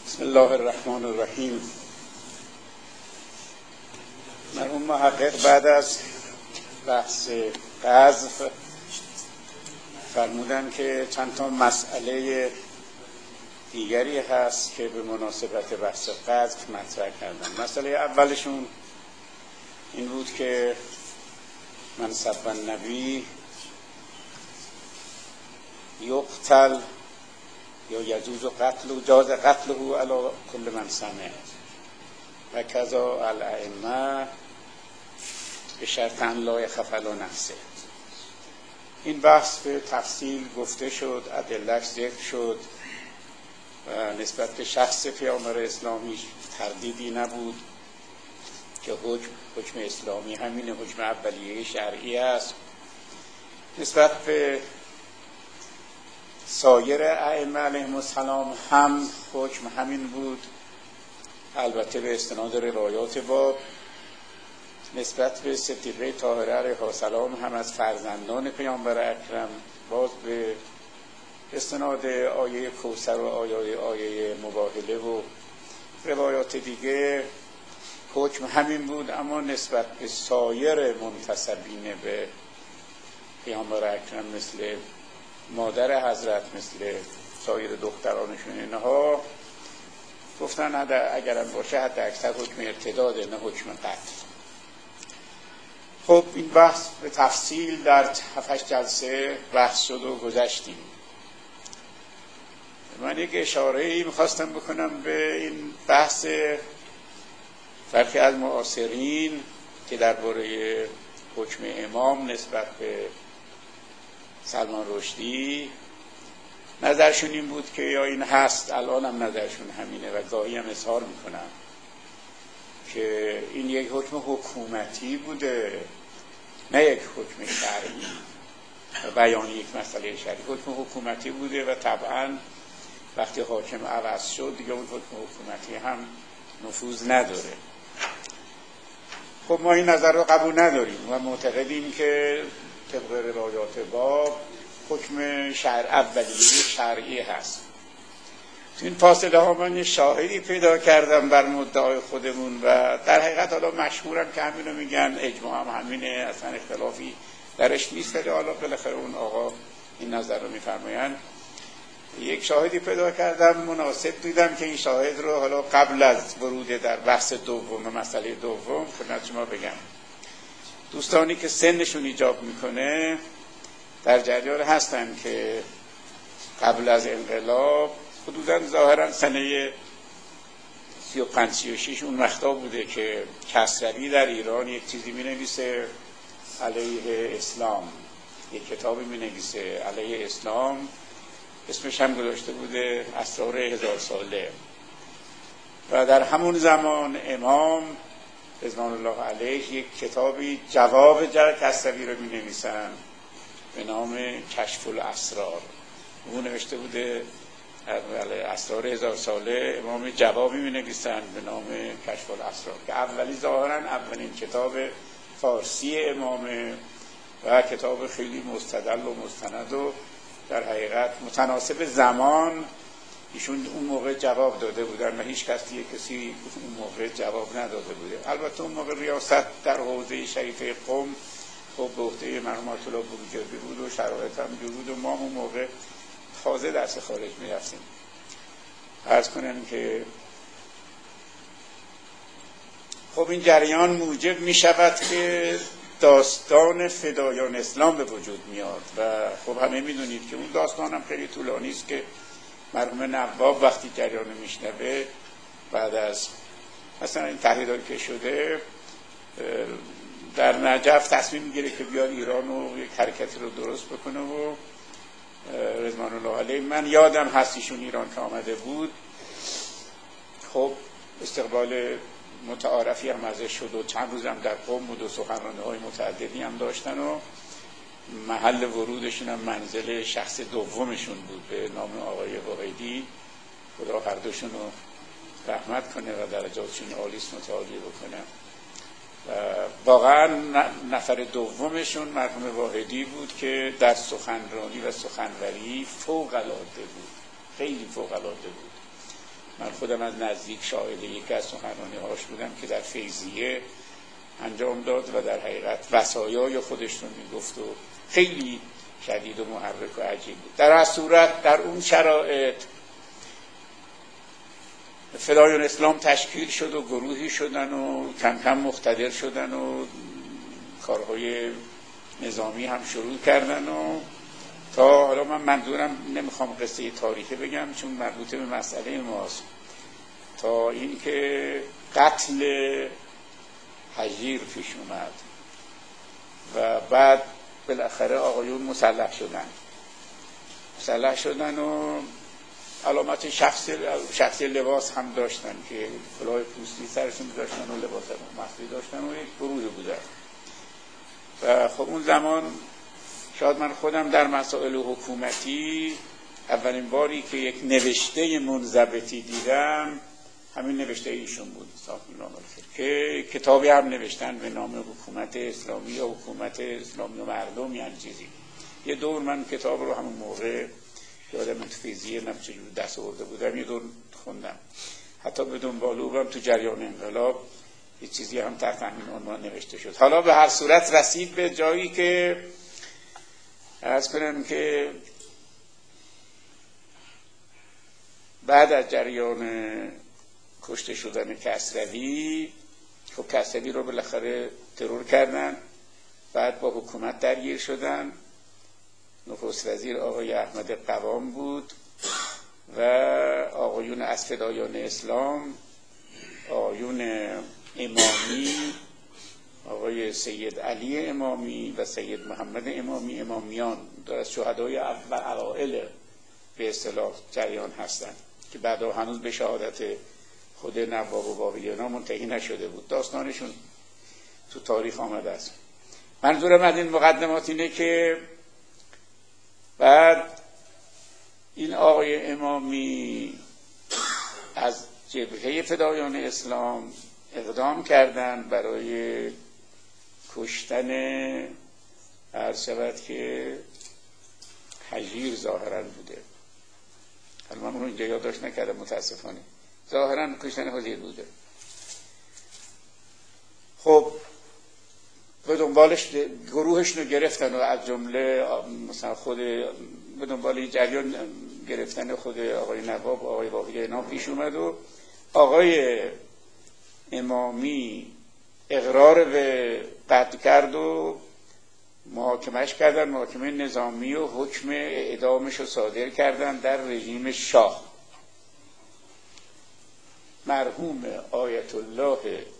بسم الله الرحمن الرحیم. مرحوم محقق بعد از بحث قذف فرمودن که چند تا مسئله دیگری هست که به مناسبت بحث قذف مطرح کردن. مسئله اولشون این بود که من سب النبی یقتل یا یجوز قتل و جاز قتله علی کل من سمع و کذا الائمه به شرط ان لا یخف علی نفسه. این بحث به تفصیل گفته شد، ادله‌اش ذکر شد و نسبت به شخص پیامبر اسلامی تردیدی نبود که حکم اسلامی همین حکم اولیه شرعی است. نسبت به سایر ائمه علیهم السلام هم حکم همین بود، البته به استناد روایات باب. نسبت به صدیقه طاهره علیها السلام هم از فرزندان پیامبر اکرم باز به استناد آیه کوثر و آیه مباهله و روایات دیگه حکم همین بود. اما نسبت به سایر منتسبین به پیامبر اکرم مثل مادر حضرت، مثل سایر دخترانشون، اینها گفتن اگرم باشه حتی اکثر حکم ارتداده نه حکم قتل. خب این بحث به تفصیل در 7 جلسه بحث شد و گذشتیم. من یک اشاره‌ای میخواستم بکنم به این بحث فرقی از معاصرین که درباره حکم امام نسبت به سلمان رشدی نظرشون این بود که یا این هست، الان هم نظرشون همینه و گاهی هم اظهار میکنن که این یک حکم حکومتی بوده نه یک حکم شرعی و بیان یک مسئله شرعی. حکم حکومتی بوده و طبعا وقتی حاکم عوض شد دیگه اون حکم حکومتی هم نفوذ نداره. خب ما این نظر رو قبول نداریم و معتقدیم که طبق روایات باب حکم اولیه شرعی هست. تو این فاصله ها من یه شاهدی پیدا کردم بر مدعای خودمون و در حقیقت حالا مشهورم که همینو میگن، اجماع هم همینه، اصلا اختلافی درش نیست، ولی حالا بالاخره اون آقا این نظر رو میفرمایند. یک شاهدی پیدا کردم مناسب دیدم که این شاهد رو حالا قبل از ورود در بحث دوم مسئله دوم خدمت شما بگم. دوستانی که سنشون ایجاب میکنه در جریان هستن که قبل از انقلاب حدوداً ظاهراً سنه 35-36 اون وقتا بوده که کسروی در ایران یک چیزی مینویسه علیه اسلام، یک کتابی مینویسه علیه اسلام، اسمش هم گذاشته بوده اسرار 1000 ساله. و در همون زمان امام رضوان الله علیه یک کتابی جواب کسروی رو می نویسن به نام کشف الاسرار. اون نوشته بوده اسرار 1000 ساله، امام جوابی می نویسن به نام کشف الاسرار که اولین کتاب فارسی امامه و کتاب خیلی مستدل و مستند و در حقیقت متناسب زمان ایشون اون موقع جواب داده بودن و هیچ کسی اون موقع جواب نداده بوده. البته اون موقع ریاست در حوزه شریفه قم خب به عهده مرحوم آیت الله بروجردی بود و شرایط هم جور بود و ما اون موقع تازه درس خارج می‌رفتیم. عرض کنم که خب این جریان موجب می‌شود که داستان فدایان اسلام به وجود میاد و خب همه می‌دونید که اون داستان هم خیلی طولانی است که مرحوم نواب وقتی جریان میشنوه بعد از مثلا این تحریرایی که شده در نجف تصمیم میگیره که بیاد ایران و یک حرکتی رو درست بکنه و رضوان الله علیه، من یادم هست ایشون ایران که آمده بود، خب استقبال متعارفی هم ازش شد و چند روز هم در قم بود و سخنرانی‌های متعددی هم داشتن و محل ورودشون هم منزل شخص دومشون بود به نام آقای واحدی، خدا هر دوشون رو رحمت کنه و درجاتشون عالیست متعالی بکنه. واقعا نفر دومشون مرحوم واحدی بود که در سخنرانی و سخنوری فوق العاده بود، خیلی فوق العاده بود من خودم از نزدیک شاهد یکی از سخنرانی‌هاش بودم که در فیضیه انجام داد و در حقیقت وصایای خودش رو میگفت و خیلی شدید و محرک و عجیب بود. در هر صورت در اون شرایط فدایان اسلام تشکیل شد و گروهی شدن و کم کم مقتدر شدن و کارهای نظامی هم شروع کردن و تا حالا من منظورم نمیخوام قصه تاریخی بگم چون مربوط به مسئله ماست، تا اینکه قتل هجیر پیش اومد و بعد بالاخره آقایون مسلح شدن و علامت شخصی لباس هم داشتن که کلاه پوستی سرشون داشتن و لباس مخفی داشتن و یک گروه بودن. و خب اون زمان شاید من خودم در مسائل حکومتی اولین باری که یک نوشته منضبطی دیدم همین نوشته ایشون بود، که کتابی هم نوشتن به نام حکومت اسلامی یا حکومت اسلامی و مردم، یعنی چیزی. یه دور من کتاب رو همون موقع یادم فیزیه چجور دست آورده بودم، یه دور خوندم، حتی به دنبال اوم تو جریان انقلاب یه چیزی هم تحت همین عنوان نوشته شد. حالا به هر صورت رسید به جایی که عرض کنم که بعد از جریان کشته شدن کسروی، خب کسروی رو بالاخره ترور کردن، بعد با حکومت درگیر شدن. نخست وزیر آقای احمد قوام بود و آقایون از فدایان اسلام، آقایون امامی، آقای سید علی امامی و سید محمد امامی، امامیان در از شهدای اوائل به اصطلاح جریان هستند که بعدا هنوز به شهادت خود نواب و باقیانا منتهی نشده بود. داستانشون تو تاریخ آمده است. منظورم از این مقدمات اینه که بعد این آقای امامی از جبهه فدایان اسلام اقدام کردن برای کشتن عرض شود که هجیر ظاهرا بوده. حالا من اونو اینجا یادداشت نکردم متاسفانه، ظاهرا کشتن هجیر بوده. خب به دنبالش گروهش رو گرفتن و از جمله مثلا خود به دنبال این جریان گرفتن خود آقای نواب و آقای باقی اینا پیش اومد و آقای امامی اقرار به قتل کرد و محاکمش کردن، محاکمه نظامی، و حکم اعدامش رو صادر کردن در رژیم شاه. مرحوم آیت الله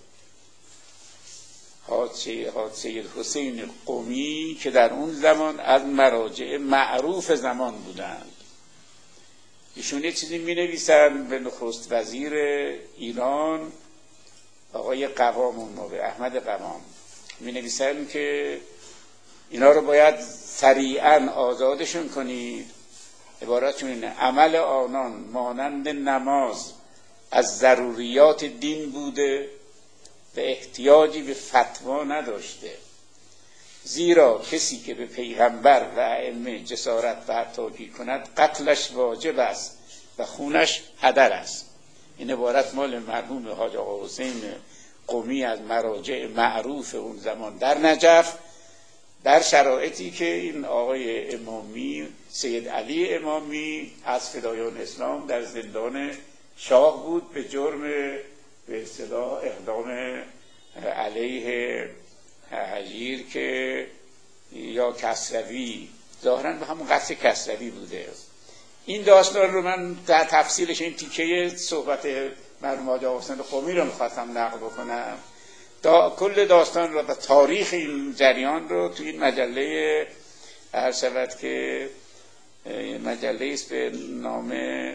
حاج سید حسین قمی که در اون زمان از مراجع معروف زمان بودند، ایشون یه چیزی می نویسن به نخست وزیر ایران آقای قوام، اون موقع احمد قوام، می نویسن که اینا رو باید سریعا آزادشون کنید. عبارتشون اینه: عمل آنان مانند نماز از ضروریات دین بوده و احتیاجی به فتوا نداشته، زیرا کسی که به پیغمبر و ائمه جسارت و حطاکی کند قتلش واجب است و خونش هدر است. این عبارت مال مرحوم حاج آقا حسین قمی از مراجع معروف اون زمان در نجف، در شرایطی که این آقای امامی، سید علی امامی از فدایان اسلام در زندان شاه بود به جرم به اصطلاح اقدام علیه هجیر که یا کسروی، ظاهراً به همون قصد کسروی بوده. این داستان رو من در تفصیلش این تیکه صحبت مرحوم حاج آقا حسین قمی رو می‌خواستم نقل بکنم. کل داستان رو و تاریخ این جریان رو تو این مجله عرض شود که مجله است به نام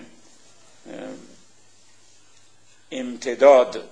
امتداد،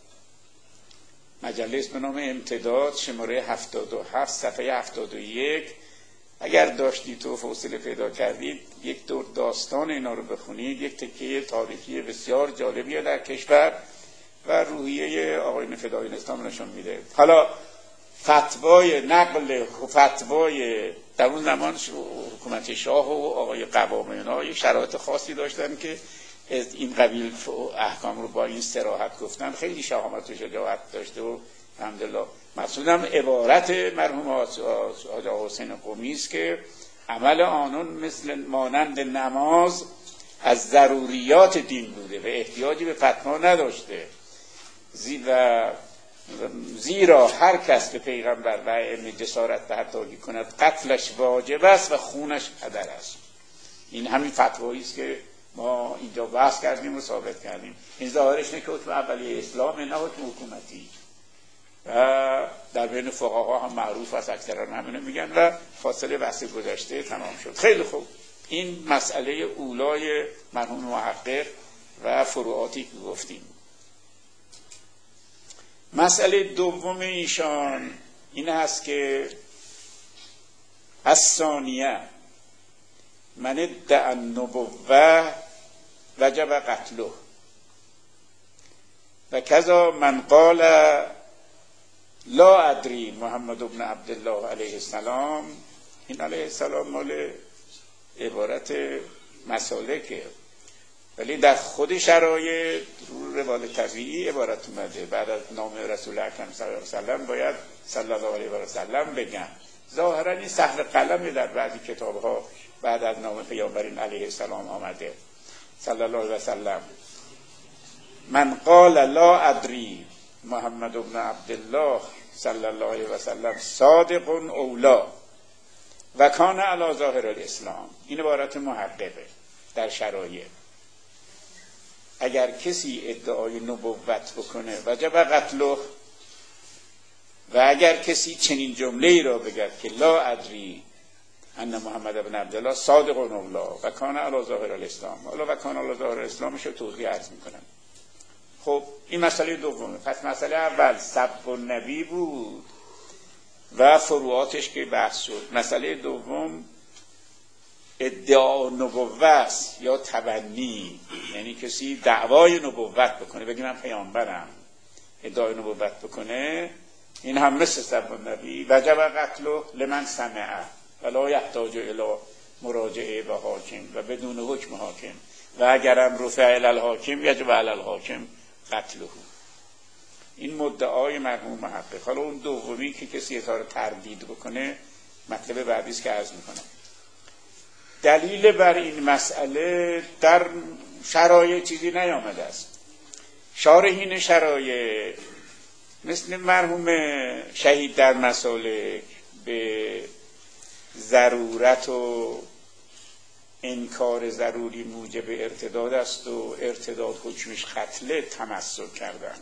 مجله است به نام امتداد، شماره 77 صفحه 71. اگر داشتید تو حوصله پیدا کردید یک دور داستان اینا رو بخونید. یک تکه تاریخی بسیار جالبیه در کشور و روحیه آقایون فدایان اسلام نشون میده. حالا فتوای نقل فتوای در اون زمان حکومت شاه و آقای قوام اینا یک شرایط خاصی داشتن که این قبیل احکام رو با این صراحت گفتن خیلی شهامت و شجاعت داشته و الحمدلله. مقصودم عبارت مرحوم حاج حسین قمی است که عمل آنون مثل مانند نماز از ضروریات دین بوده و احتیاجی به فتوا نداشته، زیرا هر کس به پیغمبر و ائمه جسارت تحتاجی کند قتلش واجب است و خونش هدر است. این همین فتوایی است که ما اینجا بحث کردیم و ثابت کردیم. این ظاهرش اینه که حکم اولیه اسلام نه حکم حکومتی و در بین فقها هم معروف است، اکثرا همینو میگن و فاصله بحث گذشته تمام شد. خیلی خوب، این مسئله اولای مرحوم محقق و فروعاتی که گفتیم. مسئله دوم ایشان این هست که الثانیه من ادعی النبوة وجب قتله و کذا من قال لا ادری محمد بن عبدالله علیه السلام. این علیه السلام مال عبارت مسالکه، ولی در خود شرایط رو روال طبیعی عبارت اومده. بعد از نام رسول اکرم صلی الله علیه و سلم باید صلی الله علیه و سلم بگن. ظاهرا این سهل قلمه در بعضی کتاب‌ها بعد از نام پیامبرین علیه السلام آمده صلی الله علیه و سلم. من قال لا ادری محمد بن عبدالله صلی الله علیه و سلم صادق اولا و کان علی ظاهر الاسلام. این عبارت محققه در شرایط. اگر کسی ادعای نبوت بکنه وجب قتله، و اگر کسی چنین جمله‌ای را بگد که لا ادری ان محمد بن عبدالله صادق اولا و کان علی ظاهر الاسلام، حالا و کان علی ظاهر الاسلامش رو توضیح عرض میکنم. خب این مسئله دومه. پس مسئله اول سب النبی بود و فروعاتش که بحث شد. مسئله دوم ادعا نبوت است یا تبنی، یعنی کسی دعوای نبوت بکنه، بگه من پیامبرم، ادعای نبوت بکنه. این هم مثل سب النبی وجب قتله لمن سمعه ولا یحتاج الی مراجعه به حاکم و بدون حکم حاکم و اگرم رفع الی الحاکم یجب علی الحاکم قتله. این مدعای مرحوم محقق. حالا اون دومی که کسی اظهار تردید بکنه مطلب بعدی است که عرض میکنم. دلیل بر این مسئله در شرایط چیزی نیامده است. شارحین شرایط مثل مرحوم شهید در مسالک به ضرورت و انکار ضروری موجب ارتداد است و ارتداد حکمش قتل تمسک کردن.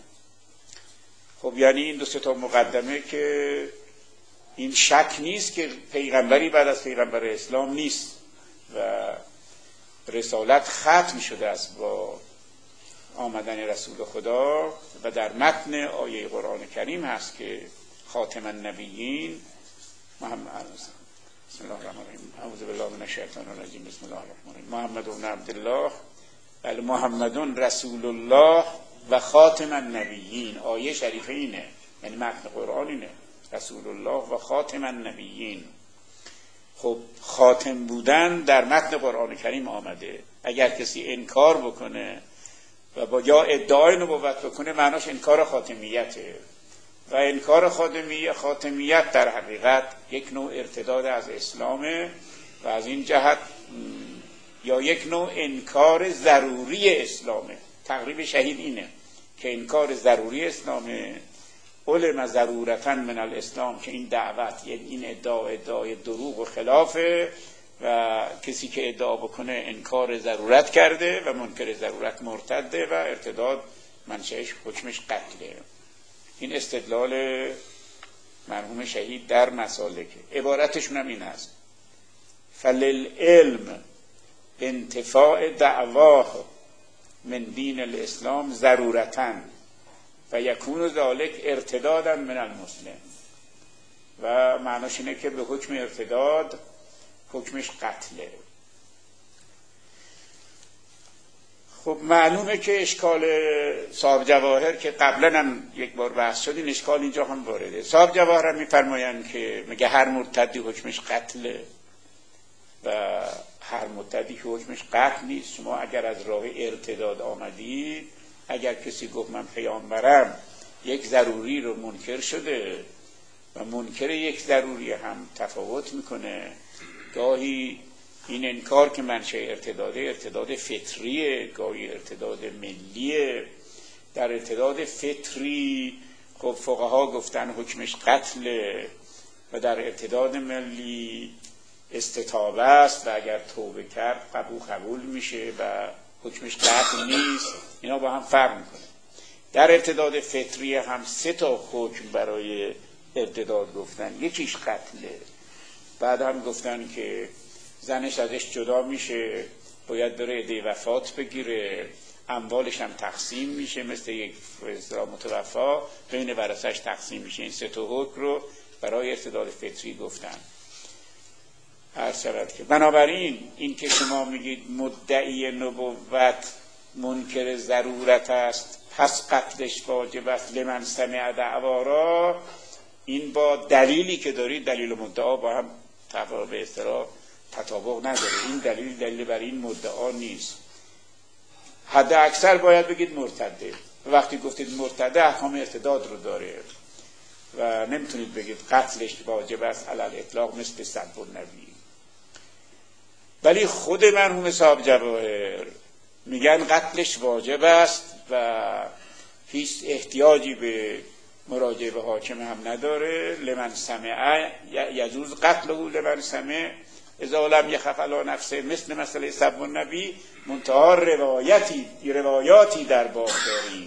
خب یعنی این دو سه تا مقدمه که این شک نیست که پیغمبری بعد از پیغمبر اسلام نیست و رسالت ختم شده است با آمدن رسول خدا و در متن آیه قرآن کریم هست که خاتم النبیین محمد بسم الله الرحمن الرحیم اعوذ بالله من الشیطان الرجیم بسم الله الرحمن الرحیم محمد بن عبدالله بل محمد رسول الله و خاتم النبیین. آیه شریفه اینه، یعنی متن قرآن اینه، رسول الله و خاتم النبیین. خب خاتم بودن در متن قرآن کریم آمده. اگر کسی انکار بکنه و با یا ادعای نبوت بکنه معناش انکار خاتمیته و انکار خاتمیت در حقیقت یک نوع ارتداد از اسلامه و از این جهت یا یک نوع انکار ضروری اسلامه. تقریب شهید اینه که انکار ضروری اسلامه. علم ضرورتا من الاسلام که این دعوت، یعنی این ادعای دروغ و خلافه و کسی که ادعا بکنه انکار ضرورت کرده و منکر ضرورت مرتده و ارتداد منشأش حکمش قتله. این استدلال مرحوم شهید در مسالکه. عبارتشون هم این هست: فللعلم انتفاع دعواه من دین الاسلام ضرورتاً و یکون ذالک ارتدادا من المسلم. و معناش اینه که به حکم ارتداد حکمش قتله. خب معلومه که اشکال صاحب جواهر که قبلا هم یک بار بحث شد، این اشکال اینجا هم وارده. صاحب جواهر هم میفرمایند که میگه هر مرتدی حکمش قتله و هر مدتی که حکمش قطع نیست. شما اگر از راه ارتداد آمدید، اگر کسی گفت من پیامبرم، یک ضروری رو منکر شده و منکر یک ضروری هم تفاوت میکنه. گاهی این انکار که منشأ ارتداد فطریه، گاهی ارتداد ملیه. در ارتداد فطری خب فقها گفتن حکمش قتله و در ارتداد ملی استتابه است و اگر توبه کرد قبول میشه و حکمش قتل نیست. اینا با هم فرق میکنه. در ارتداد فطری هم 3 حکم برای ارتداد گفتن. یکیش قتله. بعد هم گفتن که زنش ازش جدا میشه، باید بره عده وفات بگیره، اموالش هم تقسیم میشه مثل یک متوفا، بین ورثه‌اش تقسیم میشه. این 3 حکم رو برای ارتداد فطری گفتن. هر شود که بنابراین این که شما میگید مدعی نبوت منکر ضرورت است پس قتلش واجب است لمن سمع دعوارا، این با دلیلی که دارید، دلیل و مدعا با هم به اصطلاح تطابق نداره. این دلیل برای این مدعا نیست. حد اکثر باید بگید مرتده. وقتی گفتید مرتده احکام ارتداد رو داره و نمیتونید بگید قتلش واجب است علی الاطلاق مثل سب النبی. ولی خود مرحوم صاحب جواهر میگن قتلش واجب است و هیچ احتیاجی به مراجعه به حاکم هم نداره. لمن سمع یجوز قتله لمن سمع اذا لم یخف علی نفسه، مثل مسئله سب النبی. منتها روایاتی در باب داریم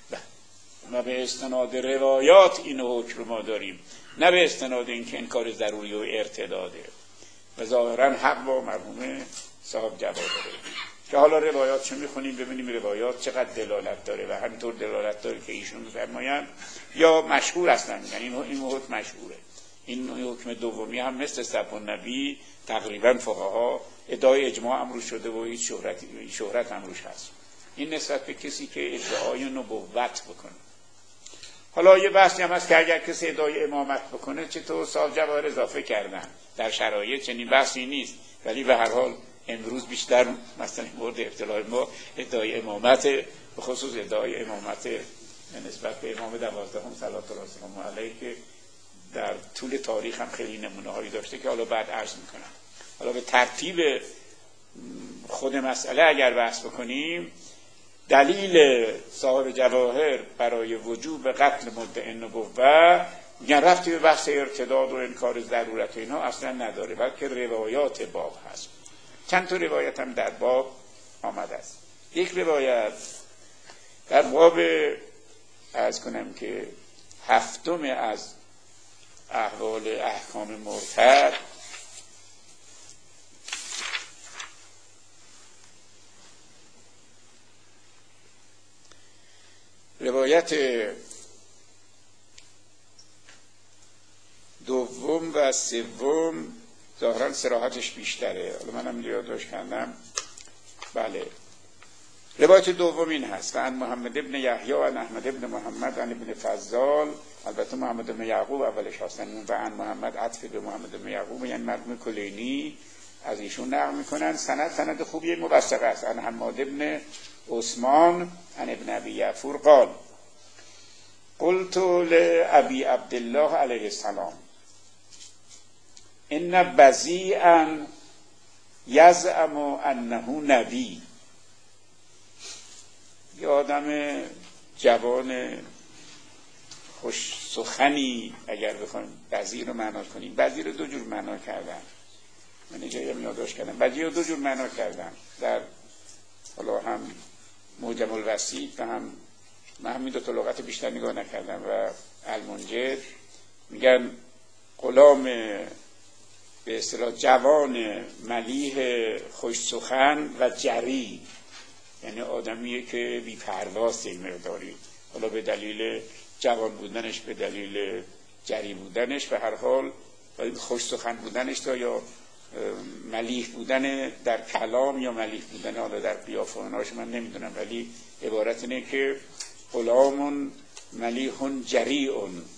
و به استناد روایات این حکم ما داریم، نه به استناد این که انکار ضروری و ارتداده. و ظاهرا حق با مرحوم صاحب جواهر که حالا روایاتشو میخونیم ببینیم روایات چقدر دلالت داره و همینطور دلالت داره که ایشون میفرمایند یا مشهور اصلا میگن این حکم مشهوره. این حکم دومی هم مثل سب النبی تقریبا فقها ادعای اجماع امروز شده و هیچ شهرت امروز هست. این نسبت به کسی که ادعای نبوت بکنه. حالا یه بحثی هم هست که اگر کسی ادعای امامت بکنه چطور؟ صاحب جواهر اضافه کردن در شرایط چنین بحثی نیست، ولی به هر حال امروز بیشتر مثلا مورد اختلاف ما ادعای امامت، به خصوص ادعای امامت نسبت به امام 12 صلوات الله وسلامه علیه که در طول تاریخ هم خیلی نمونه هایی داشته که حالا بعد عرض میکنم. حالا به ترتیب خود مسئله اگر بحث بکنیم، دلیل صاحب جواهر برای وجوب قتل مدعی نبوت میگن رفتی به بحث ارتداد و انکار ضرورت و اینا اصلا نداره، بلکه روایات باب هست. چند تا روایت هم در باب آمده است. یک روایت در باب عرض کنم که 7 از احوال احکام مرتد، روایت 2 و 3 ظاهرا صراحتش بیشتره. حالا منم یادداشت کردم. بله، روایت 2 این هست: و عن محمد ابن یحیی و عن احمد ابن محمد عن ابن فضال، البته محمد ابن یعقوب اولش هستن، و عن محمد عطف به محمد ابن یعقوب، یعنی مرحوم کلینی از ایشون نقل میکنن. سند خوبی موثق است. عن حماد ابن عثمان عن ابن ابی یعفور قال قلت لابی عبدالله علیه السلام ان بذیعا یزعم انه نبی. یه آدم جوان خوش سخنی، اگر بخوایم بذیع رو معنا کنیم، بذیع رو 2 جور معنا کردن، من جایی هم یادداشت کردم. بذیع رو 2 جور معنا کردن در حالا هم معجم الوسیط و هم من همین 2 لغت بیشتر نگاه نکردم. و المنجد میگن غلام به اصطلاح جوان ملیح خوش سخن و جری، یعنی آدمیه که بی پرواز مقداری، حالا به دلیل جوان بودنش، به دلیل جری بودنش، به هر حال خوش سخن بودنش تا یا ملیح بودن در کلام یا ملیح بودن حالا در قیافه اوناش من نمیدونم، ولی عبارت اینه که غلام ملیح جریء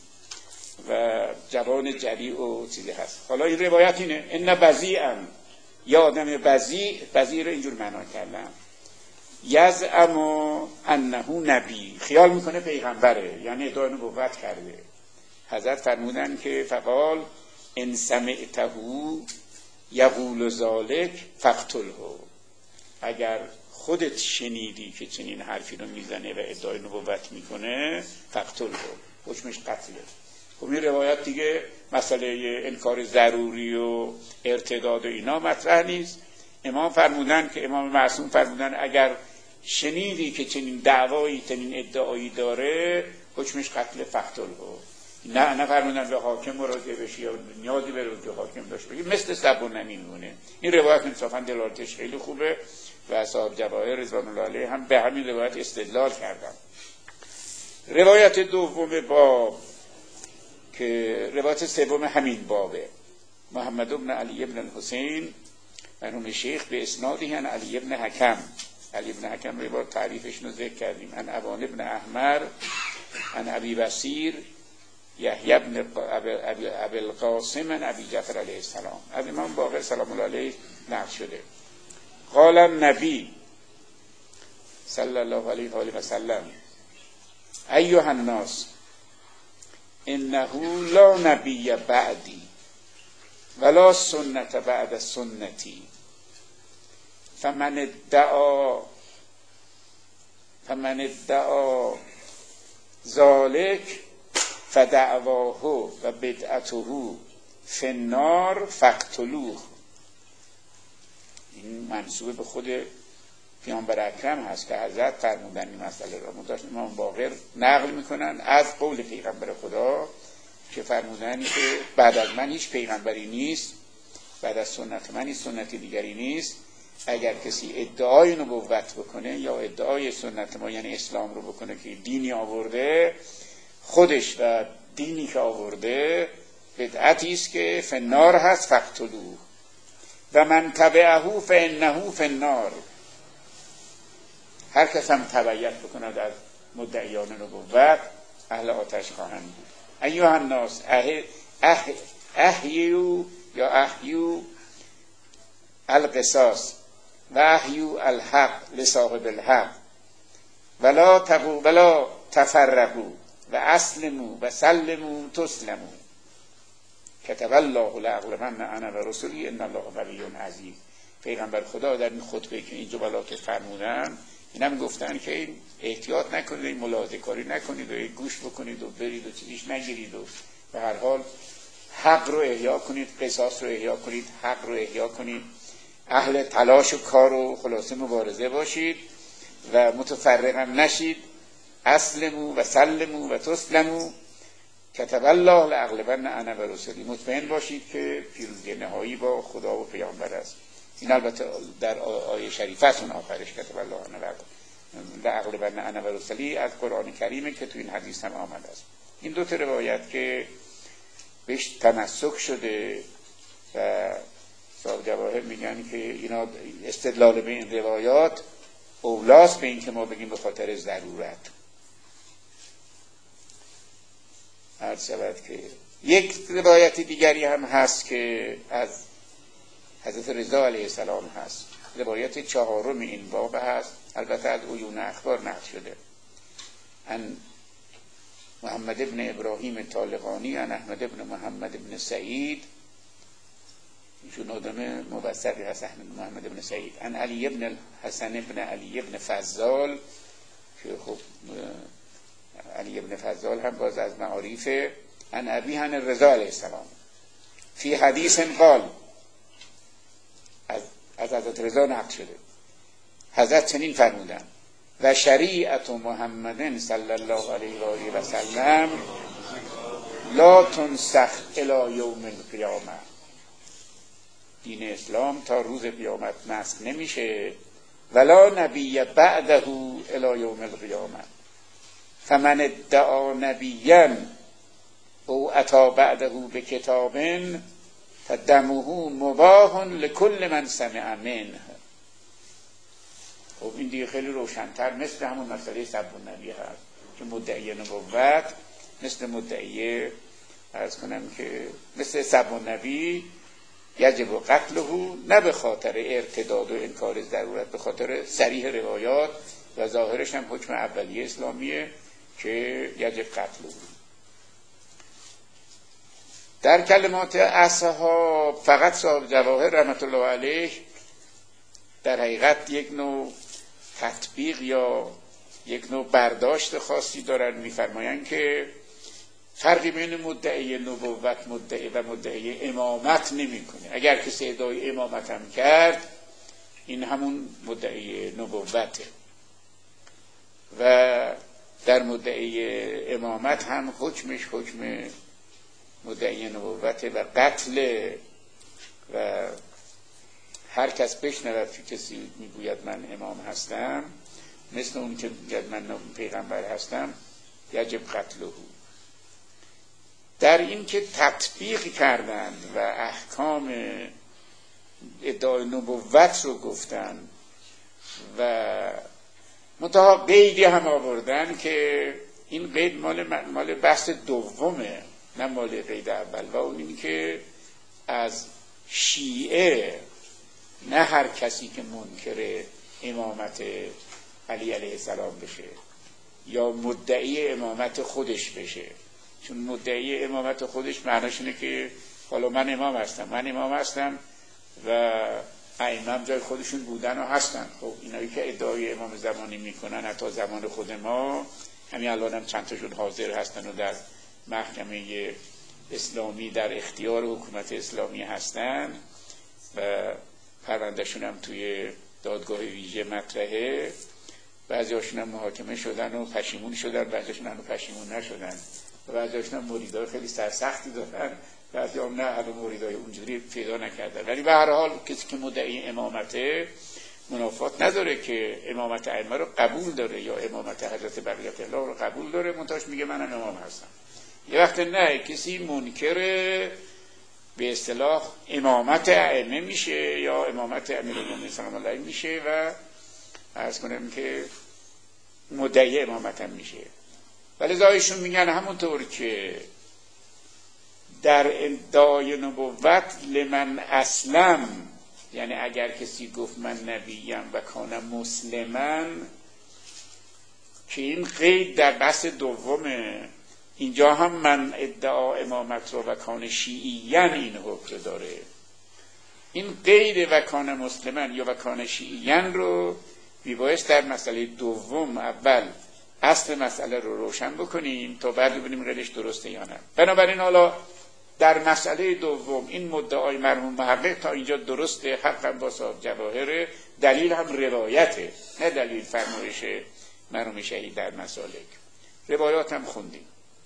و جوان جریء و چیزی هست. حالا این روایت اینه ان بذیعا یا آدم بذیر اینجور معنا کردم، یزعم انه نبی، خیال میکنه پیغمبره، یعنی ادعای نبوت کرده. حضرت فرمودن که فقال ان سمعته یقول ذلک فاقتله، اگر خودت شنیدی که چنین حرفی رو میزنه و ادعای نبوت میکنه فاقتله، حکمش قتله. خب این روایت دیگه مسئله انکار ضروری و ارتداد و اینا مطرح نیست. امام فرمودن که امام معصوم فرمودن اگر شنیدی که چنین دعوایی چنین ادعایی داره حکمش قتل فاقتله. نه فرمودن به حاکم مراجعه بشی یا نیازی به رجوع حاکم داشته باشی، مثل سب و نمیمونه. این روایت انصافا دلالتش خیلی خوبه و اصحاب جواهر رضوان الله علیه هم به همین روایت استدلال کردن. روایت دوم باب که روایت سوم همین بابه، محمد بن علی بن الحسین مرحوم شیخ به اسنادی عن علی بن حکم، علی بن حکم روایت تعریفش رو ذکر کردیم، عن ابان بن احمر عن ابی بصیر یحیی بن ابی القاسم عن ابی جعفر علیه السلام، از امام باقر سلام الله علیه نقل شده. قال النبی صلی الله علیه و آله و سلم ایها الناس انه لا نبی بعدی ولا سنت بعد سنتی فمن ادعا ذلک فدعواه و بدعته فی النار فاقتلوه. این منسوب به خود پیامبر اکرم هست که حضرت فرمودن این مسئله را. مداشت امام باقر نقل میکنن از قول پیغمبر خدا که فرمودن که بعد از من هیچ پیغمبری نیست، بعد از سنت من هیچ سنتی دیگری نیست. اگر کسی ادعای نبوت بکنه یا ادعای سنت ما یعنی اسلام رو بکنه که دینی آورده، خودش و دینی که آورده بدعتی است که فی النار هست فاقتلوه و من تبعه فانه فی النار. هر کس هم تبعیت بکند از مدعیان نبوت اهل آتش خواهند بود. ایها الناس احیوا یا احیوا القصاص و احیوا الحق لصاحب الحق ولا تفرقوا و اسلموا و سلموا تسلموا کتب الله لاغلبن انا و رسلی ان الله قوی عزیز. پیغمبر خدا در این خطبه که این جملات فرمودن این هم گفتن که احتیاط نکنید، این ملاحظه کاری نکنید و گوش بکنید و برید و چیزیش نگیرید و به هر حال حق رو احیا کنید، قصاص رو احیا کنید، حق رو احیا کنید، اهل تلاش و کار و خلاصه مبارزه باشید و متفرق هم نشید. اسلموا و سلموا و تسلموا کتب الله لاغلبن انا و رسلی. مطمئن باشید که پیروزی نهایی با خدا و پیامبر است. این البته در آیه شریفه است اون آخرش کتب الله لاغلبن انا و رسلی از قرآن کریمه که تو این حدیث هم آمده است. این دو تا روایت که بهش تمسک شده و صاحب جواهر میگن که اینا استدلال به این روایات اولاست به این که ما بگیم به خاطر ضرورت. عرض شود که یک روایت دیگری هم هست که از حضرت رضا علیه السلام هست، روایت چهارم این باب هست، البته از عیون اخبار نقل شده. ان محمد ابن ابراهیم طالقانی ان احمد ابن محمد ابن سعید، ایشون آدم مبصری هست احمد محمد ابن سعید، ان علی ابن الحسن ابن علی ابن فضال که خب علی ابن فضال هم باز از معاریفه، ان ابی عن رضا علیه السلام فی حدیث قال، از حضرت رضا نقل شده حضرت چنین فرمودن و شریعت محمد صلی الله علیه و آله و سلم لا تنسخ الی یوم القیامه. دین اسلام تا روز قیامت نسخ نمیشه. ولا نبی بعده الی یوم القیامه فمن ادعا نبیا او اتی بعده بکتاب فدمه مباح لكل من سمع منه. خب این دیگه خیلی روشن‌تر مثل همون مسئله سب النبی هست که مدعی نبوت مثل مدعی عرض کنم که مثل سب النبی یجب قتله، نه به خاطر ارتداد و انکار ضرورت، به خاطر صریح روایات و ظاهرش هم حکم اولیه اسلامیه که یجب قتله. در کلمات اصحاب فقط صاحب جواهر رحمت الله علیه در حقیقت یک نوع تطبیق یا یک نوع برداشت خاصی دارن. میفرمایند که فرقی بین مدعی نبوت و مدعی امامت نمیکنه. اگر کسی ادعای امامت هم کرد این همون مدعی نبوته و در مدعی امامت هم حکمش حکم مدعی نبوته و قتل. و هر کس بشنود که کسی میگوید من امام هستم، مثل اون که میگوید من پیغمبر هستم، یجب قتله. در این که تطبیق کردند و احکام ادعای نبوت رو گفتن و منتها قیدی هم آوردن که این قید مال بحث دومه، نه مال قید اول، و اون این که از شیعه نه هر کسی که منکر امامت علی علیه السلام بشه یا مدعی امامت خودش بشه. چون مدعی امامت خودش معناش اینه که حالا من امام هستم و ائمه جای خودشون بودن و هستن. خب اینایی که ادعای امام زمانی میکنن حتی زمان خود ما، همین الان هم چند تاشون حاضر هستن و در محکمه اسلامی در اختیار حکومت اسلامی هستن و پروندهشون هم توی دادگاه ویژه مطرحه. بعضی‌هاشون هم محاکمه شدن و پشیمون شدن، بعضی‌هاشون هم پشیمون نشدن و بعضی‌هاشون هم مریدای خیلی سرسختی دارن، بعضی‌ها نه هنوز مریدای اونجوری پیدا نکردن. ولی به هر حال کسی که مدعی امامته منافات نداره که امامت ائمه رو قبول داره یا امامت حضرت بقیت الله رو قبول داره، منتهاش میگه منم امام هستم. یه وقت نه، کسی منکر به اصطلاح امامت ائمه میشه یا امامت امیرالمومنین سلام الله علیه میشه و عرض کنم که مدعی امامت هم میشه. ولی ذایشون میگن همونطور که در ادعای نبوت لمن اسلم، یعنی اگر کسی گفت من نبیم و کان مسلمن، که این قید در بحث دومه، اینجا هم من ادعا امامت رو و کان شیعیین این حکم داره. این قید و کان مسلمن یا و کان شیعیین رو میبایست در مسئله دوم اول اصل مسئله رو روشن بکنیم تا بعد ببینیم قیدش درسته یا نه. بنابراین حالا در مسئله دوم این مدعای مرحوم محقق تا اینجا درسته، حقا با صاحب جواهر، دلیل هم روایته نه دلیل فرمایش مرحوم شهید در مسالک. روایات هم خوندیم.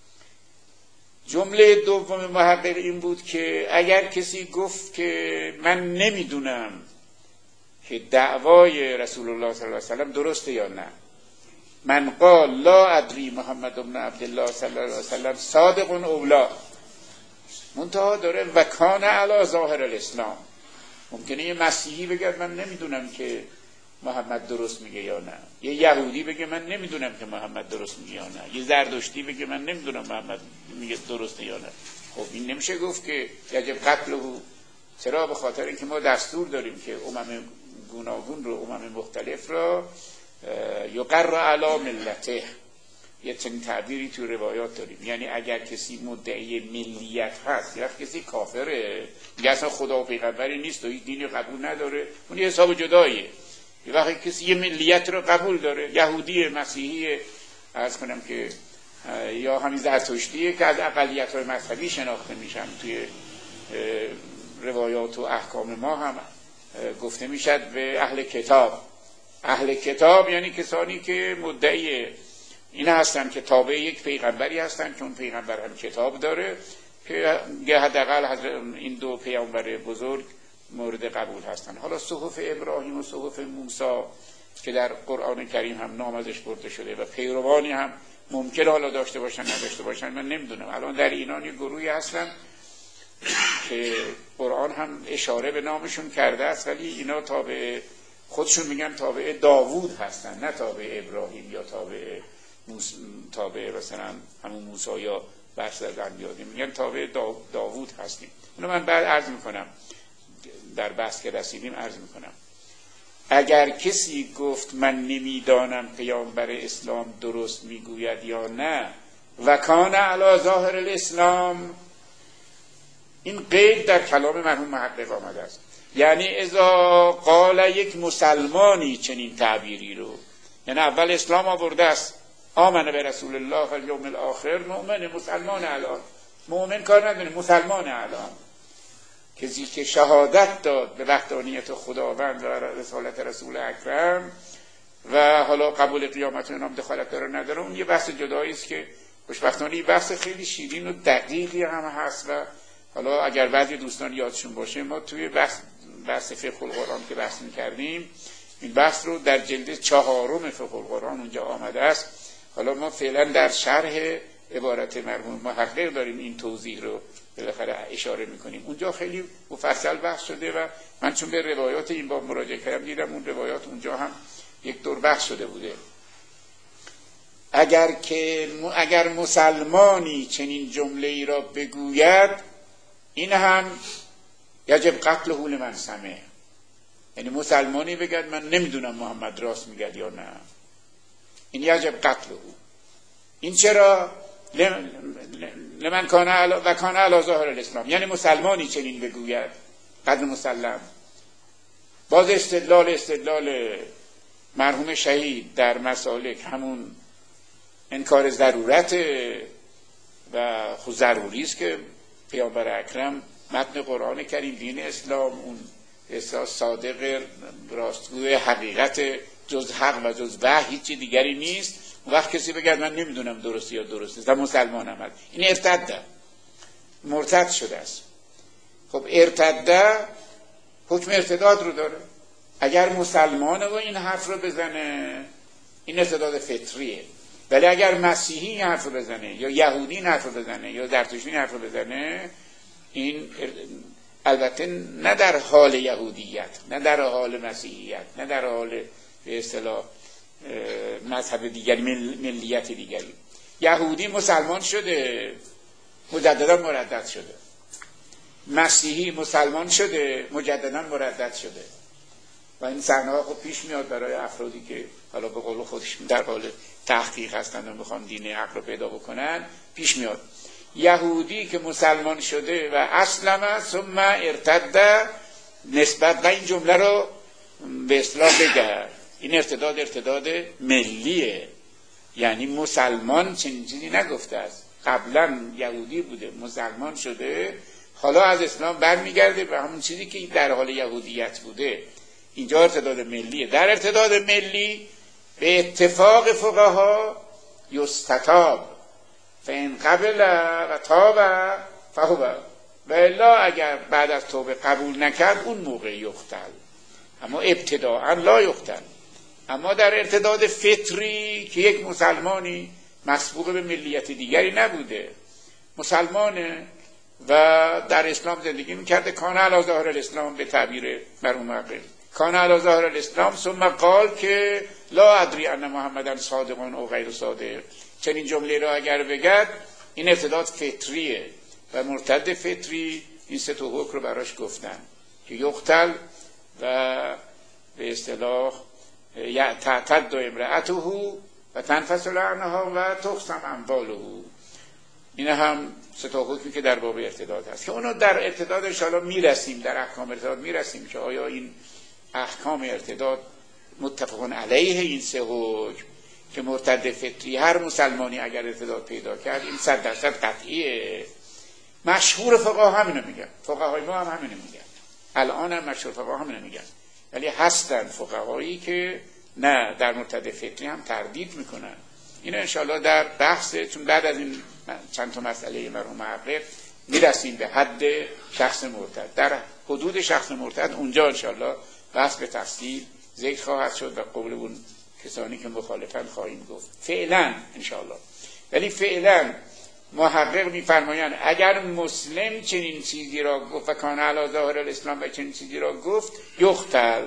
جمله دوم محقق این بود که اگر کسی گفت که من نمیدونم که دعوای رسول الله صلی الله علیه وسلم درسته یا نه، من قال لا ادری محمد بن عبدالله صلی الله علیه وسلم صادق اولا، منتها داره و کان علی ظاهر الاسلام. ممکنه یه مسیحی بگه من نمیدونم که محمد درست میگه یا نه، یه یهودی بگه من نمیدونم که محمد درست میگه یا نه، یه زردشتی بگه من نمیدونم محمد میگه درسته یا نه. خب این نمیشه گفت که یجب قتله. چرا؟ به خاطر اینکه ما دستور داریم که امم گوناگون رو، امم مختلف رو یقر علی ملته، یه چنین تعبیری تو روایات داریم. یعنی اگر کسی مدعی ملیت هست یا کسی کافره، میگه اصلا خدا و پیغمبری نیست و این دینی قبول نداره، اون یه حساب جداییه. یه وقتی کسی یه ملیت رو قبول داره، یهودی، مسیحی، عرض کنم که یا همین زرتشتیه که از اقلیت‌های مذهبی شناخته میشن، توی روایات و احکام ما هم گفته میشد به اهل کتاب. اهل کتاب یعنی کسانی که مدعی این هستن که تابع یک پیغمبری هستن، چون پیغمبر هم کتاب داره که حداقل این دو پیامبر بزرگ مورد قبول هستن. حالا صحف ابراهیم و صحف موسی که در قرآن کریم هم نام ازش برده شده و پیروانی هم ممکن حالا داشته باشن نداشته باشن، من نمیدونم. الان در ایران یه گروهی هستن که قرآن هم اشاره به نامشون کرده است، ولی اینا تابع خودشون میگن تابع داوود هستن، نه تابع ابراهیم یا تابع مثلا همون موسی یا برسر انبیاء، میگن تابع داوود هستیم. اونو من بعد عرض میکنم. در بحث که رسیدیم عرض میکنم. اگر کسی گفت من نمیدانم پیامبر اسلام درست میگوید یا نه و کان علی ظاهر الاسلام، این قید در کلام مرحوم محقق آمده است. یعنی اذا قال یک مسلمانی چنین تعبیری رو، یعنی اول اسلام آورده است، آمن به رسول الله الیوم الاخر، مؤمن، مسلمان الان، مؤمن کار نداره، مسلمان الان، کسی که شهادت داد به وحدانیت خداوند و رسالت رسول اکرم و حالا قبول قیامت و نام دخالت داره نداره، اون یه بحث جدایی است که خوشبختانه یه بحث خیلی شیرین و دقیقی هم هست. و حالا اگر بعضی دوستان یادشون باشه، ما توی بحث فقه القرآن که بحث می‌کردیم، این بحث رو در جلد 4 فقه القرآن اونجا آمده است. حالا ما فعلا در شرح عبارت مرحوم محقق داریم این توضیح رو بالاخره اشاره میکنیم. اونجا خیلی مفصل بحث شده و من چون به روایات این باب مراجعه کردم دیدم اون روایات اونجا هم یک دور بحث شده بوده. اگر مسلمانی چنین جمله ای را بگوید، این هم یجب قتله لمن سمع، یعنی مسلمانی بگد من نمیدونم محمد راست میگه یا نه، این یجب قتله. این چرا؟ لمن کان علی ظاهر الاسلام، یعنی مسلمانی چنین بگوید قدر مسلم. باز استدلال مرحوم شهید در مسالک همون انکار ضرورت و خود ضروری است که پیامبر اکرم متن قرآن کریم، دین اسلام، اون احساس صادق راستگوی حقیقت جز حق و جز وحی هیچی دیگری نیست. وقت کسی بگه من نمیدونم درسته یا درسته و مسلمان هم هست، این ارتده، مرتد شده است. خب ارتده حکم ارتداد رو داره. اگر مسلمانه و این حرف رو بزنه، این ارتداد فطریه. ولی اگر مسیحی این حرف رو بزنه یا یهودی این حرف رو بزنه یا زرتشتی این حرف رو بزنه، این البته نه در حال یهودیت، نه در حال مسیحیت، نه در حال به اصطلاح مذهب دیگری، ملیت دیگری. یهودی مسلمان شده، مجددا مردد شده. مسیحی مسلمان شده، مجددا مردد شده. و این صحنه‌ها خب پیش میاد برای افرادی که حالا به قول خودشون در حال تحقیق هستند و میخوان دین حق رو پیدا بکنن، پیش میاد. یهودی که مسلمان شده و اسلم ثم ارتد، نسبت به این جمله رو به اصطلاح بگه، این ارتداد ملیه. یعنی مسلمان چنین چیزی نگفته است، قبلا یهودی بوده مسلمان شده، حالا از اسلام برمیگرده به همون چیزی که در حال یهودیت بوده. اینجا ارتداد ملیه. در ارتداد ملی به اتفاق فقها یستتاب فان قبل و تاب فهو، و الا اگر بعد از توبه قبول نکرد اون موقع یقتل، اما ابتداء لا یقتل. اما در ارتداد فطری که یک مسلمانی مسبوق به ملیت دیگری نبوده، مسلمانه و در اسلام زندگی میکرده، کان علی ظاهر الاسلام به تعبیر مرحوم محقق، کان علی ظاهر الاسلام ثم قال که لا ادری ان محمدن صادقون او غیر صادق، چنین جمله را اگر بگد، این ارتداد فطریه و مرتد فطری این سه تا حکم رو براش گفتن که یقتل و به اصطلاح تعتد امرأته و تنفصل عنها و تقسم امواله. این هم سه تا حکمی که در باب ارتداد هست که اونو در ارتداد ان شاءالله میرسیم، در احکام ارتداد میرسیم که آیا این احکام ارتداد متفقون علیه این سه حکم که مرتد فطری هر مسلمانی اگر ارتداد پیدا کرد این 100% قطعیه. مشهور فقها همینو میگن، فقهای ما هم همینو میگن، الان هم مشهور فقها همینو میگن. ولی هستن فقهایی که نه، در مرتد فطری هم تردید میکنن. اینو انشاءالله در بحث، چون بعد از این چند تا مسئله مرحوم محقق میرسیم به حد شخص مرتد، در حدود شخص مرتد اونجا انشاءالله بحث به تفصیل ذکر خواهد شد و قول اون کسانی که مخالفن خواهیم گفت فعلا انشاءالله. ولی فعلا محقق میفرمایند اگر مسلم چنین چیزی را گفت و کان علی ظاهر الاسلام و چنین چیزی را گفت یقتل.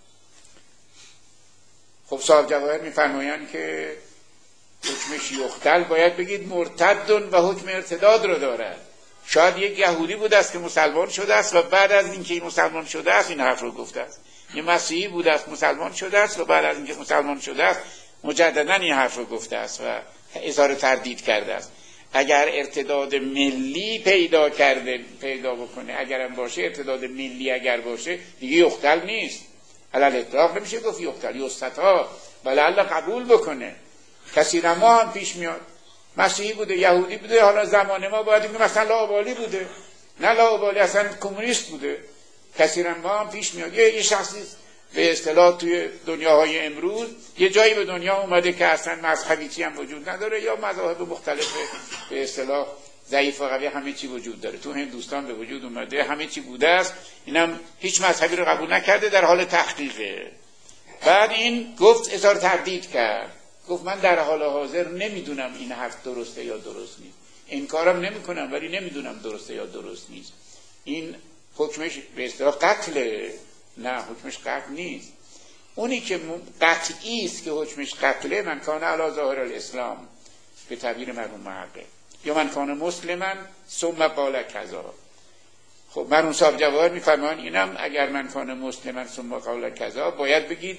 خب صاحب جواهر میفرمایند که حکمش یقتل باید بگید مرتد و حکم ارتداد رو دارد، شاید یک یهودی بوده است که مسلمان شده است و بعد از اینکه این مسلمان شده است این حرف رو گفته است. یه مسیحی بوده است مسلمان شده است و بعد از اینکه مسلمان شده است مجددا این حرف رو گفته است و اظهار تردید کرده است. اگر ارتداد ملی پیدا بکنه، اگرم باشه ارتداد ملی اگر باشه دیگه یختل نیست، علل اطلاق نمیشه گفت یختل، یستتا ولعل قبول بکنه. کسی ما هم پیش میاد مسیحی بوده یهودی بوده، حالا زمان ما باید بگیم مثلا لاابالی بوده، نه لاابالی اصلا کمونیست بوده. کسی ما هم پیش میاد یه شخصی به اصطلاح توی دنیاهای امروز یه جایی به دنیا اومده که اصلا مذهبی هم وجود نداره یا مذاهب مختلف به اصطلاح ضعیف و قوی همه چی وجود داره. تو هندوستان به وجود اومده همه چی بوده است، اینم هیچ مذهبی رو قبول نکرده، در حال تحقیقه. بعد این گفت اظهار تردید کرد، گفت من در حال حاضر نمیدونم این حرف درسته یا درست نیست، انکارم نمیکنم ولی نمیدونم درسته یا درست نیست. این حکمش به اصطلاح قتله، نه حکمش قتل نیست. اونی که قطعی است که حکمش قتله من کان علی ظاهر الاسلام به تعبیر مرحوم محقق، یا من کان مسلما ثم قال کذا. خب مرحوم صاحب جواهر میفرمان اینم اگر من کان مسلما ثم قال کذا باید بگید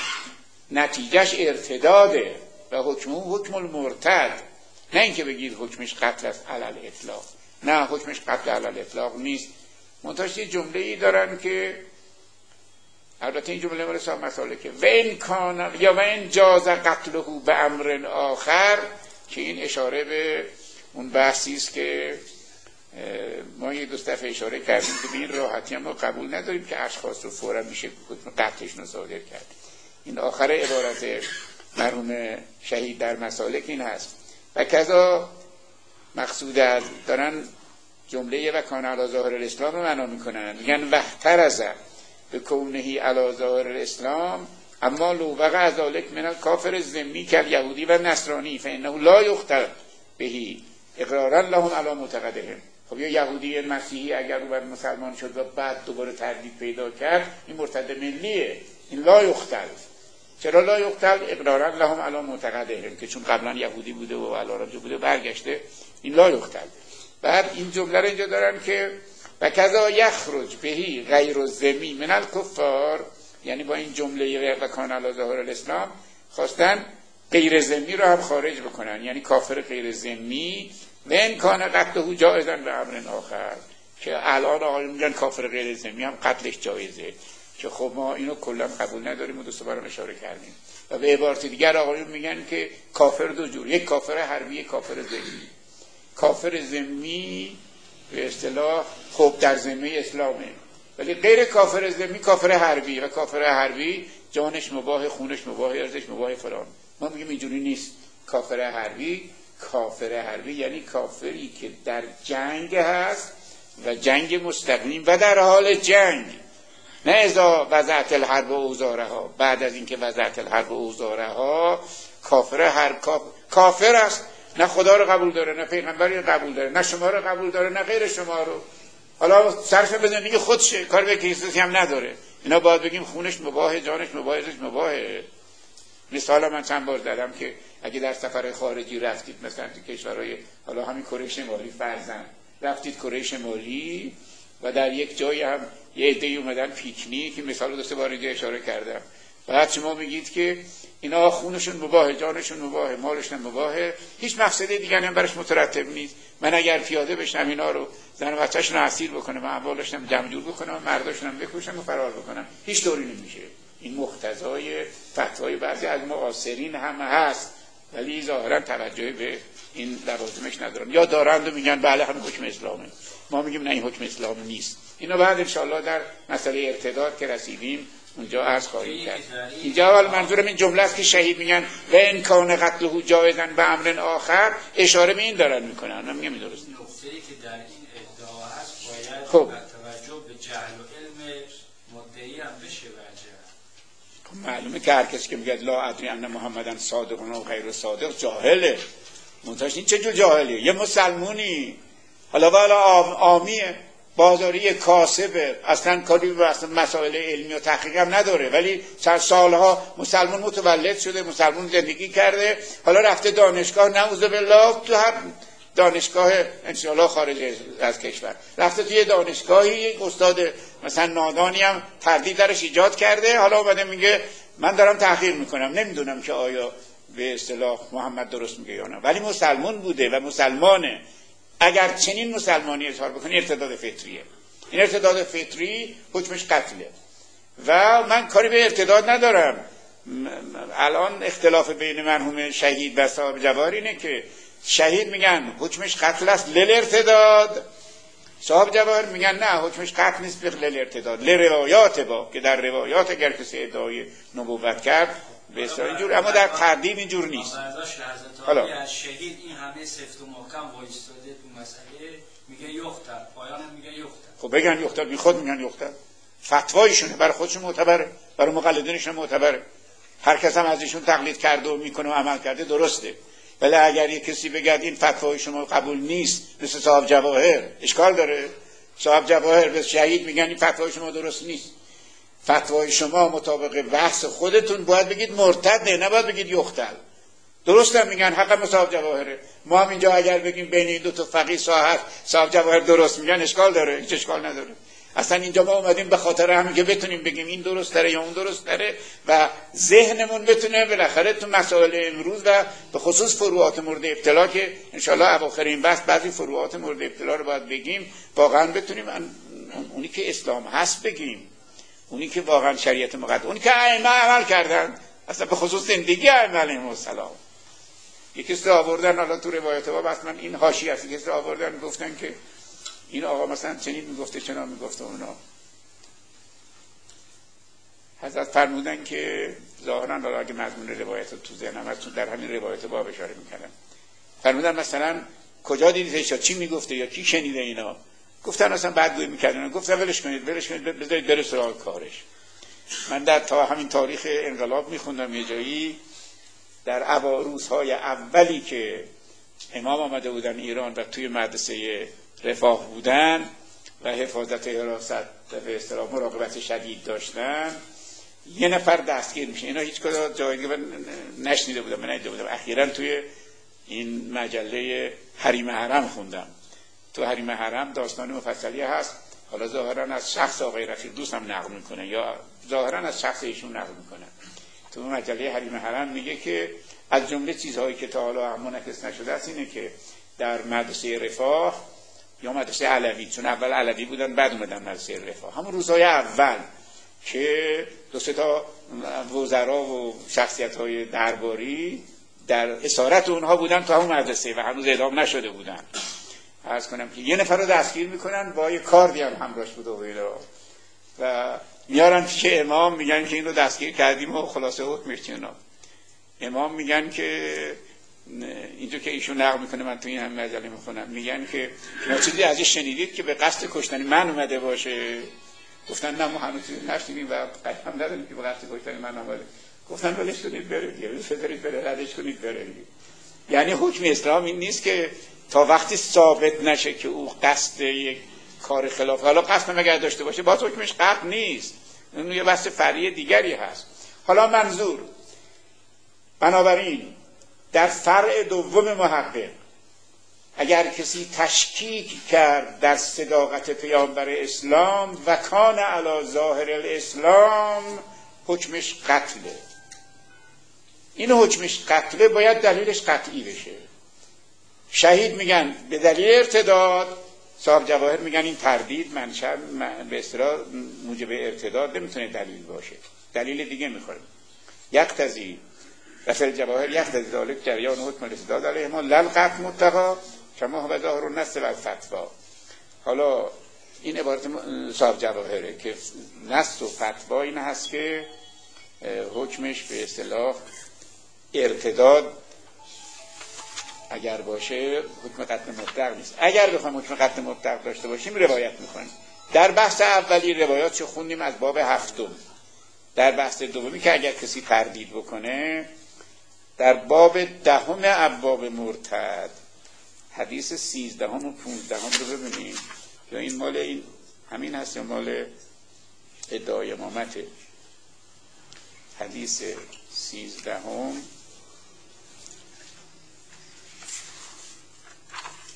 نتیجهش ارتداده و حکمه حکم المرتد، نه اینکه بگید حکمش قتل است علی الاطلاق. نه حکمش قتل علی الاطلاق نیست. منتها یه جمله‌ای دارن که البته این جمله مال صاحب مسالکه و این کان یا و این جاز قتله به امر آخر، که این اشاره به اون بحثی است که ما یه دو دفعه اشاره کردیم که به این راحتی هم ما قبول نداریم که اشخاص رو فوراً میشه قتلشون صادر کرد. این آخر عبارت مرحوم شهید در مسالک این هست. و کذا مقصود از دارن جمله و کان علی ظاهر الاسلام رو معنا میکنن، میگن وحتر از به کونهی علی ظاهر الاسلام اما لو وقع ذلک من الکافر الذمی کالیهودی و نصرانی فانه لا یختل بهی اقرارا لهم علی معتقدهم. خب یا یهودی مسیحی اگر او مسلمان شد و بعد دوباره تردید پیدا کرد این مرتد ملیه، این لا یختل. چرا لا یختل؟ اقرارا لهم علی معتقدهم، که چون قبلا یهودی بوده و علارجو بوده برگشته، این لا یختل. بعد این جمله رو اینجا دارن که و کذا یخرج بهی غیر الذمی من الکفار، یعنی با این جمله و کان علی ظاهر الاسلام خواستن غیر ذمی رو هم خارج بکنن، یعنی کافر غیر ذمی و این کان قتله جایزا به امر آخر، که الان آقایون میگن کافر غیر ذمی هم قتلش جایزه، که خب ما اینو کلا قبول نداریم و دو سه بارم اشاره کردیم. و به عبارت دیگر آقایون میگن که کافر دو جور، یک کافر حربی، یک کافر ذمی. کافر ذمی به اصطلاح خب در ذمه اسلامه، ولی غیر کافر ذمی کافر حربی، و کافر حربی جانش مباح، خونش مباح، ارزش مباح فلان. ما میگیم اینجوری نیست. کافر حربی یعنی کافری که در جنگ هست و جنگ مستقیم و در حال جنگ، نه اذا وضعت الحرب و اوزارها، بعد از اینکه وضعت الحرب و اوزارها کافر است، نه خدا رو قبول داره، نه پیغمبری رو قبول داره، نه شما رو قبول داره، نه غیر شما رو. حالا صرف به زندگی خودشه، کار به کریستوسی هم نداره. اینا باید بگیم خونش مباح، جانش مباح، ازش مباحه. مثلا من چند بار زدم که اگه در سفر خارجی رفتید مثلا تو کشورهای حالا همین کره شمالی فرضاً رفتید کره شمالی و در یک جایی هم یه عده‌ای اومدن پیکنیک، مثلا دو سه بار اینجا اشاره کردم، بعد شما میگید که اینا خونشون مباحه، جانشون مباحه، مالشون مباحه، هیچ مفسده دیگه هم براش مترتب نیست. من اگر پیاده بشم اینا رو زن و بچه‌شون رو اسیر بکنم و اموالشون جمع جور بکنم و مرداشون هم بکشم و فرار بکنم، هیچ طوری نمیشه. این مقتضای فتوای بعضی از معاصرین هم هست، ولی ظاهرا توجهی به این لوازمش ندارن، یا دارند و میگن بله همین حکم اسلامه. ما میگیم نه این حکم اسلام نیست. اینو بعد انشالله در مسئله ارتداد که رسیدیم اونجا عرض خواهیم کرد. اینجا اول منظورم این جمله است که شهید میگن و ان کان قتله جایزا به امر آخر، اشاره به این دارن میکنن. من میگم درست نیست. نکته‌ای که در این ادعا هست باید خب با توجه به جهل و علم مدعی هم بشه وجه. خب معلومه که هر کسی که میگه لا ادری ان محمدن صادق و غیر صادق جاهله. منتهاش این چه جور جاهلیه؟ یه مسلمونی حالا والا عامیه، بازاری کاسبه، اصلا کاری به اصلا مسائل علمی و تحقیق هم نداره، ولی سالها مسلمان متولد شده، مسلمان زندگی کرده، حالا رفته دانشگاه، نعوذ بالله تو هر دانشگاه انشاءالله خارج از کشور، رفته توی دانشگاهی، استاد مثلا نادانی هم تردید درش ایجاد کرده، حالا اومده میگه من دارم تحقیر میکنم، نمیدونم که آیا به اصطلاح محمد درست میگه یا نه، ولی مسلمان بوده و مسلمانه. اگر چنین مسلمانی اظهار بکنه ارتداد فطریه. این ارتداد فطری حکمش قتله و من کاری به ارتداد ندارم. الان اختلاف بین مرحوم شهید و صاحب جواهر اینه که شهید میگن حکمش قتل است للارتداد، صاحب جواهر میگن نه حکمش قتل نیست به للارتداد، لروایات با، که در روایات اگر کسی ادعای نبوت کرد به اصطلاح اینجور، اما در تردید اینجور نیست. حالا از شهید این همه سفت و محکم وایستاده تو مسئله، میگه یختر، پایانم میگه یختر. خب بگن یختر، بی خود میگن یختر، فتوایشونه، برای خودشون معتبره، برای مقلدینشون معتبره، هر کس هم از ایشون تقلید کرده و میکنه و عمل کرده درسته. ولی اگر یک کسی بگه این فتوای شما قبول نیست، مثل صاحب جواهر، اشکال داره. صاحب جواهر به شهید میگن این فتوای شما درست نیست، فتوای شما مطابق بحث خودتون باید بگید مرتده، نباید بگید یختل. درست هم میگن، حق هم صاحب جواهره. ما هم اینجا اگر بگیم بین این دو تا فقیه صاحب جواهر درست میگن، اشکال داره؟ هیچ اشکال نداره. اصلا اینجا ما اومدیم به خاطر همین که بتونیم بگیم این درست تره یا اون درست تره و ذهنمون بتونه بالاخره تو مسائل امروز و به خصوص فروعات مورد ابتلا که انشالله اواخر این بحث بعضی فروعات مورد ابتلا رو باید بگیم، واقعا بتونیم اونی که اسلام هست بگیم، اونی که واقعا شریعت مقدس، اونی که ائمه عمل کردن، اصلا به خصوص زندگی ائمه علیهم السلام. یکی است آوردن، حالا تو روایت باب اصلا این حاشیه است، یکی است آوردن گفتن که این آقا مثلا چنین میگفته چنان میگفته، اونا حضرت فرمودن که ظاهرا حالا اگه مضمون روایت رو تو ذهنم هست، در همین روایت باب اشاره میکردن، فرمودن مثلا کجا دیدیدش یا چی میگفته یا کی شنیده اینا، گفتن اصلا بدگویی میکردن، گفتن ولش کنید بذارید بره سراغ کارش. من در تا همین تاریخ انقلاب میخوندم یه جایی، در روزهای اولی که امام آمده بودن ایران و توی مدرسه رفاه بودن و حفاظت حراست به اصطلاح مراقبت شدید داشتن، یه نفر دستگیر میشه. اینا هیچ کجا جای دیگه نشنیده بودم، من ندیده بودم. اخیراً توی این مجله حریم حرم خوندم. تو حریم حرم داستان مفصلی هست، حالا ظاهراً از شخص آقای رفیق دوستم نقل میکنه یا ظاهراً از شخص ایشون نقل میکنه. تو مجله حریم حرم میگه که از جمله چیزهایی که تا حالا منعکس نشده است اینه که در مدرسه رفاه یا مدرسه علوی، چون اول علوی بودن بعد اومدن مدرسه رفاه، همون روزهای اول که دو سه تا وزرا و شخصیت‌های درباری در اسارت اونها بودن تو همون مدرسه و هنوز اعدام نشده بودن. عرض کنم که یه نفر رو دستگیر میکنن با یه کاردی هم همراهش بود و میارن که امام، میگن که این رو دستگیر کردیم و خلاصه حکمش چیه. امام میگن که اینجور که ایشون نقل میکنه، من تو این هم مجله میخونم، میگن که ما چیزی ازش شنیدید که به قصد کشتن من اومده باشه؟ گفتن نه ما هنوز چیزی نشنیدیم و قطعا نداریم که به قصد کشتن من اومده. گفتن ولش کنید بره دیگه، بذارید بره، ردش کنید بره دیگه. یعنی حکم اسلام این نیست که تا وقتی ثابت نشه که او قصد یک کار خلاف، حالا قصد مگر داشته باشه باز حکمش قطع نیست، اون یه بحث فرعی دیگری هست. حالا منظور بنابراین در فرع دوم محقق اگر کسی تشکیک کرد در صداقت پیامبر اسلام و کان علی ظاهر الاسلام، حکمش قتله. این حکمش قتله باید دلیلش قطعی بشه. شهید میگن به دلیل ارتداد، صاحب جواهر میگن این تردید منشأ به اصطلاح موجب ارتداد نمیتونه دلیل باشه، دلیل دیگه میخوره. یقتضی رفع الجواهر یقتضی ذلک جریان حکم الارتداد علیهما للقطع مطلقا کما هو ظاهر النص و الفتوا. حالا این عبارت صاحب جواهره که نص و فتوا این هست که حکمش به اصطلاح ارتداد اگر باشه حکم قطع مطلق نیست. اگر بخوایم حکم قطع مطلق داشته باشیم روایت میکنیم. در بحث اولی روایات چه خوندیم از باب هفتم. در بحث دومی که اگر کسی تردید بکنه، در باب دهم ابواب مرتد حدیث 13 و 15 رو ببینیم یا این مال این همین هست یا مال ادعای امامته. حدیث 13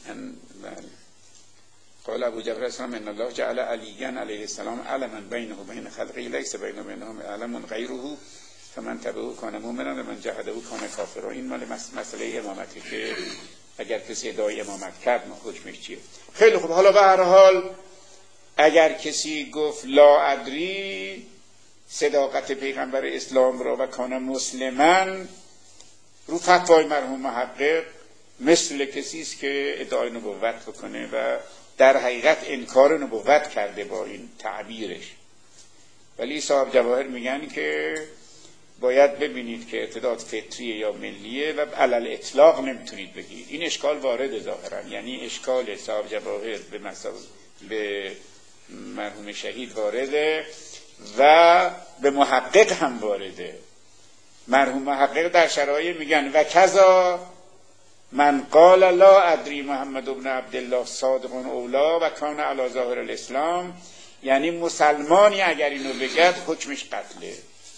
قال ابو جعفر السلام ان الله جعل عليا علیه السلام علما بینه و بین خلقه لیس بینه و بینهم علم غیره فمن تبعه کان مؤمنا و من جحده کان کافرا. این مال مسئله امامتی که اگر کسی ادعای امامت کرد ما حکمش چیه. خیلی خوب، حالا به هر حال اگر کسی گفت لا ادری صداقت پیغمبر اسلام را و کان مسلما، رو فتوای مرحوم محقق مثل کسی است که ادعای نبوت بکنه و در حقیقت انکار نبوت کرده با این تعبیرش. ولی صاحب جواهر میگن که باید ببینید که ارتداد فطریه یا ملیه و علل اطلاق نمیتونید بگید. این اشکال وارد ظاهرا، یعنی اشکال صاحب جواهر به مرحوم شهید وارده و به محقق هم وارده. مرحوم محقق در شرایع میگن و کذا من قال لا ادری محمد ابن عبدالله صادق اولا و کان علی ظاهر الاسلام، یعنی مسلمانی اگر اینو بگد حکمش قتله.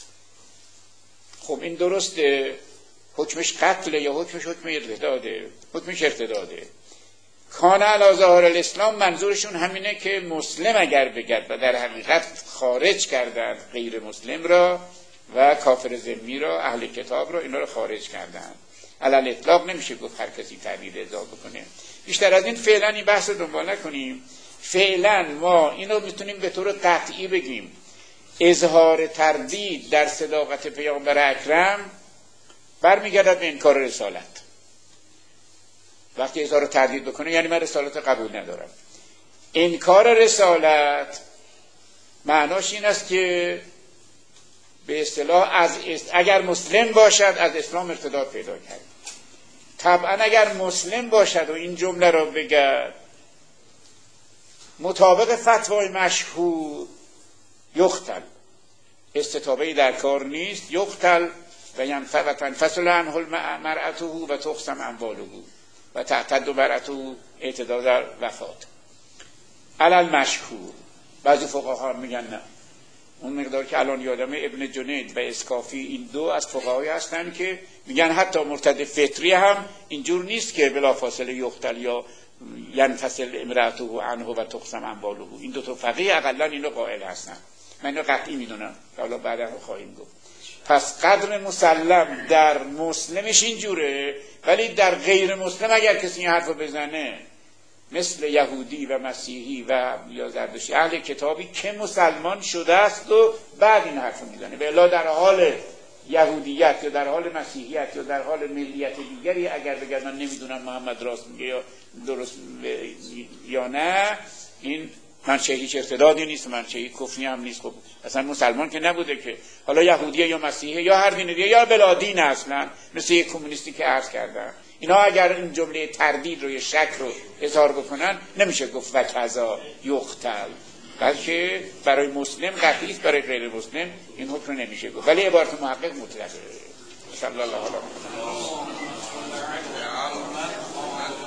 خب این درسته، حکمش قتله یا حکمش حکم ارتداده؟ حکمش ارتداده. کان علی ظاهر الاسلام منظورشون همینه که مسلم اگر بگد و در حقیقت خارج کردند غیر مسلم را و کافر ذمی را، اهل کتاب را، اینا را خارج کردند. علل اطلاق نمیشه گفت هر کسی تعبیر اضافه کنه. بیشتر از این فعلا این بحث رو دنبال نکنیم. فعلا ما اینو میتونیم به طور قطعی بگیم اظهار تردید در صداقت پیامبر اکرم برمیگردد به انکار رسالت. وقتی اظهار تردید بکنه یعنی من رسالت قبول ندارم. انکار رسالت معناش این است که به اصطلاح اگر مسلم باشد از اسلام ارتداد پیدا کرد. طبعا اگر مسلم باشد و این جمله را بگد مطابق فتوای مشهور یقتل، استتابه‌ای در کار نیست، یقتل و تنفصل عنه مرأته و تقسم امواله و تعتد مرأته اعتداد در وفات. علل مشهور. بعضی فقها میگن نه، اون مقدار که الان یادمه ابن جنید و اسکافی این دو از فقهایی هستن که میگن حتی مرتد فطری هم اینجور نیست که بلافاصله یقتل یا ینفصل امرأته عنه و تقسم امواله. این دو تا فقیه اقلا اینو قائل هستن. من اینو قطعی میدونم، حالا بعدا خواهیم گفت. پس قدر مسلم در مسلمش اینجوره، ولی در غیر مسلم اگر کسی این حرفو بزنه مثل یهودی و مسیحی و یا زردشتی اهل کتابی که مسلمان شده است و بعد این حرفو میزنه، به الا در حال یهودیت یا در حال مسیحیت یا در حال ملیت دیگری اگر بگن من نمیدونم محمد راست میگه یا درست یا نه، این منشأ هیچ ارتدادی نیست، منشأ کفری هم نیست. خب اصلا مسلمان که نبوده که، حالا یهودیه یا مسیحیه یا هر دین دیگه یا بلا دین اصلا، مثل یک کمونیستی که عرض کردم. اینا اگر این جمله تردید رو یا شک رو اظهار بکنن نمیشه گفت و کذا یقتل، بلکه برای مسلم قطعی است، برای غیر مسلم این حکم نمیشه گفت. ولی عبارت محقق مطلقه. صلی الله علیه و